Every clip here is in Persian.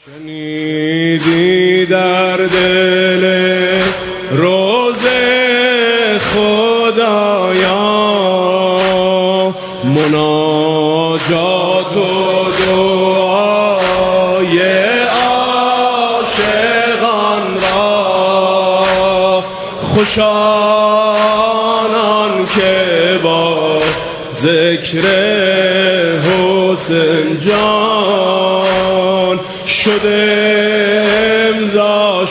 شنیدی در دل روزه خدایا مناجات و دعای عاشقان را، خوشانان که با ذکر حسین جان شده امضا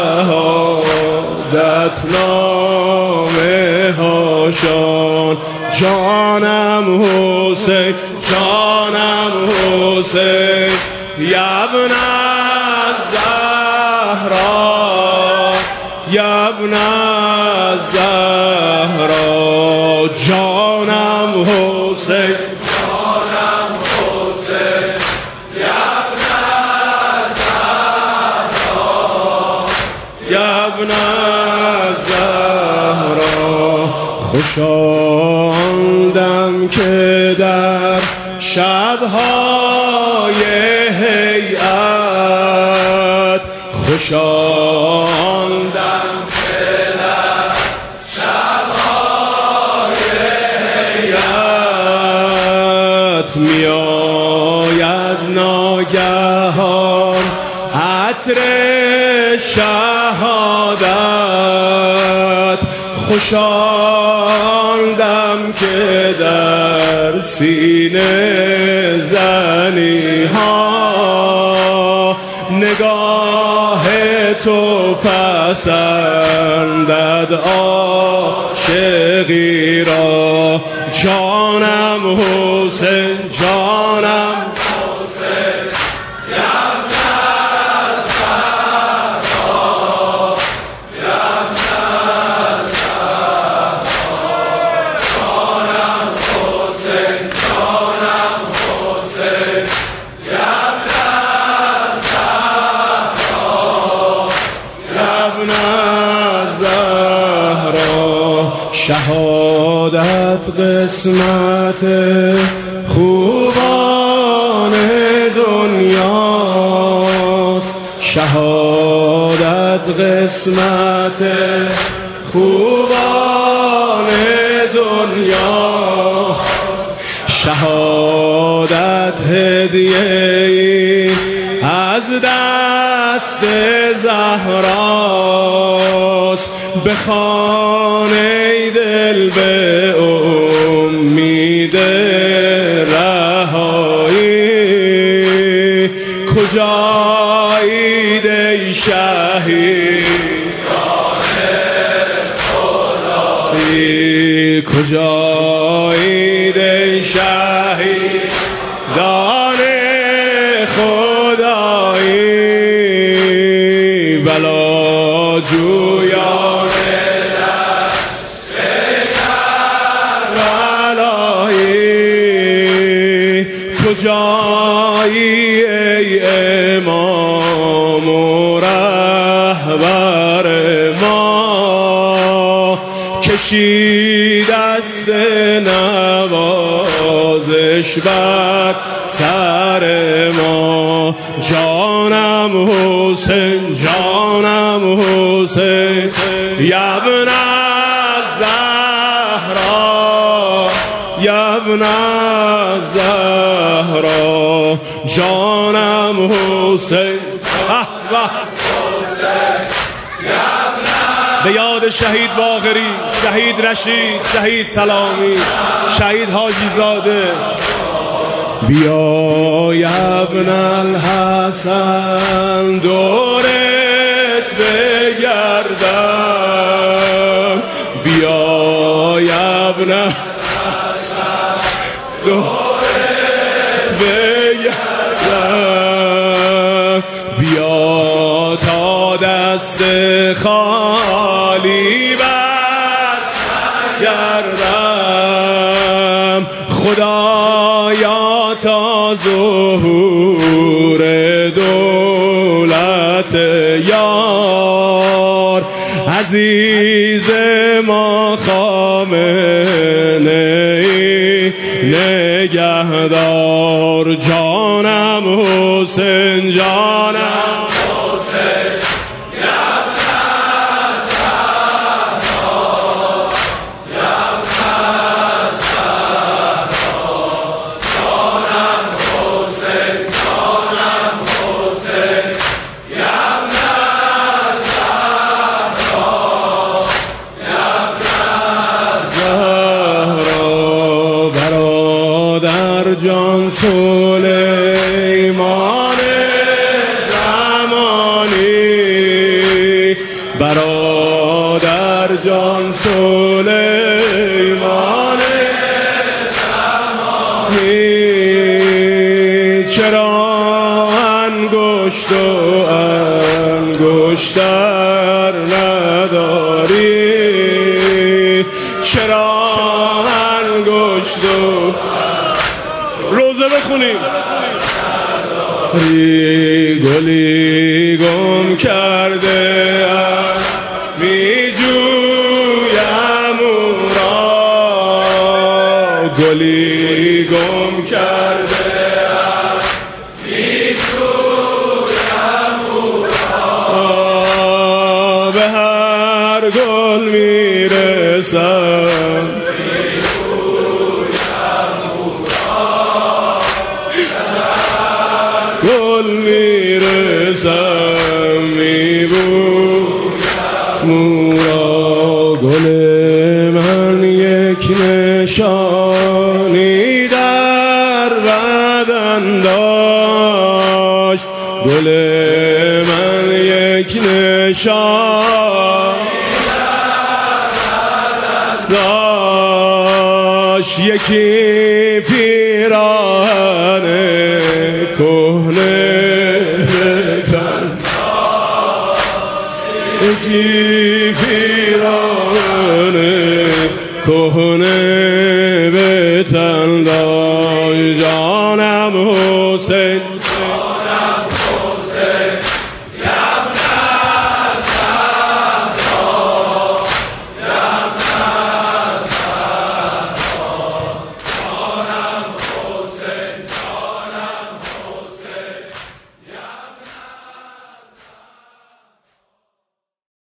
شهادت نامه هاشان. جانم حسین، جانم حسین، یابن الزهرا، یابن الزهرا. جانم حسین، جانم حسین، یابن الزهرا، یابن الزهرا. خوشاندم که در شبهای هیئت، خوشاندم که در شبهای هیئت میآید ناگهان عطر شهادت. خوشاندم که در سینه زنی ها نگاه تو پسندد عاشقی را. جانم حسین، جانم حسین، یابن الزهرا، یابن الزهرا. جانم حسین، جانم حسین، یابن الزهرا، یابن الزهرا. شهادت قسمت خوبان دنیاست، شهادت قسمت خوبان دنیا. شهادت هدیه‌ای از دست زهراست، به خانه دل به امید رهایی. کجایید ای شهیدان خدایی، کجایید ای شهیدان خدایی. بلا جویان کجایی ای امام و رهبر ما، کشی دست نوازش بر سر ما. جانم حسین، جانم حسین، یابن الزهرا، یابن الزهرا. جانم حسین، به یاد شهید باقری، شهید رشید، شهید سلامی، شهید حاجی زاده. بیا یابن الحسن دورت بگردم، بیا یابن الحسن دورت بگردم. بیا تا دست خالی برگردم. خدایا تا ظهور دولت یار عزیز ما خامنه ای نگهدار جانم حسین جانم حسین جان سلیمان زمانی برادر جان سلیمان زمانی چرا انگشت و انگشتر نداری چرا انگشت و روزه بخونیم گلی گم کرده می جویم او را گلی گم کرده می جویم او را به هر گل می رسم گل میرسم میبویم مورا گل من یک نشانی در بدن داشت گل من یک نشانی داشت یکی پیراهن کهنه به تن یکی پیراهن کهنه به تن داشت جانم